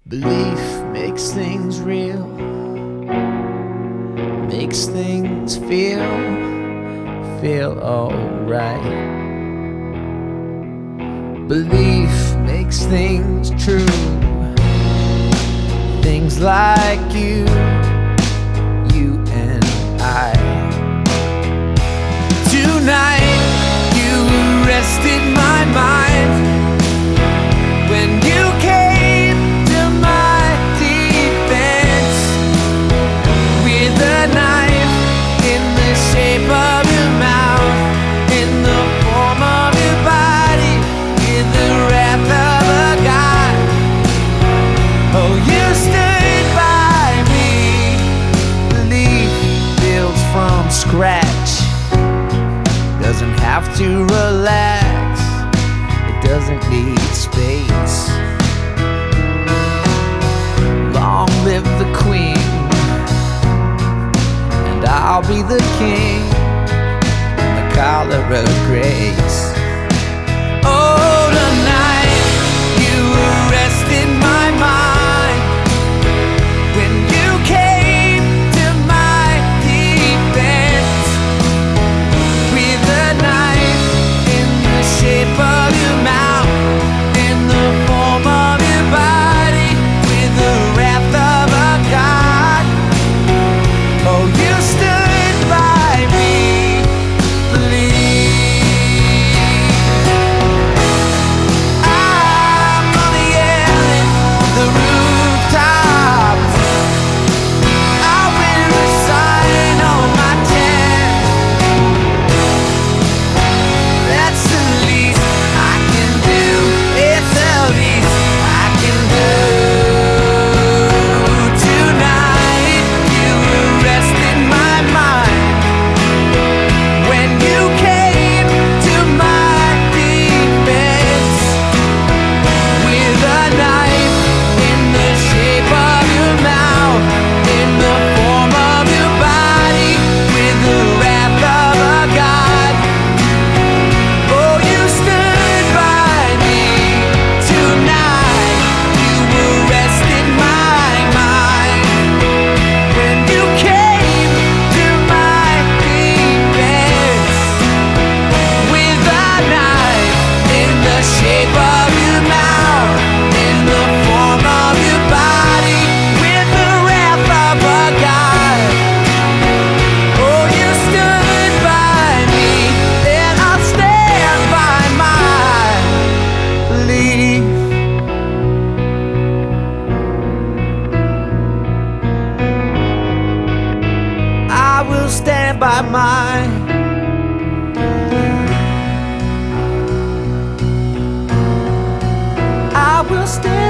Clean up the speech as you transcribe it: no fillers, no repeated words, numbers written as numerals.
Belief makes things real, makes things feel alright. Belief makes things true, things like you and I. Tonight you arrested my mind when you came to my defense with a knife in the shape of your mouth, in the form of your body, with the wrath of a god. Oh, you stood by me. Belief builds from scratch, doesn't have to relax, it doesn't need space. Long live the queen, and I'll be the king in the collar of grace. Oh, tonight you arrested my mind when you came to my defense with a knife in the shape of your mouth, in the form of your body, with the wrath of a god. Oh, you stood by me. Believe I'm gonna yell at the rooftops. I'll wear a sign on my tent. That's the least I can do. It's the least I can do. Tonight you arrested my mind when you came to my defense with a knife in the shape of your mouth, in the form of your body, with the wrath of a god. Oh, you stood by me. Tonight you arrested my mind when you came to my defense with a knife in the shape of your mouth, in the form of your body, with the wrath of a god. Oh, you stood by me, and I'll stand by my belief. I will stand by mine. I will stand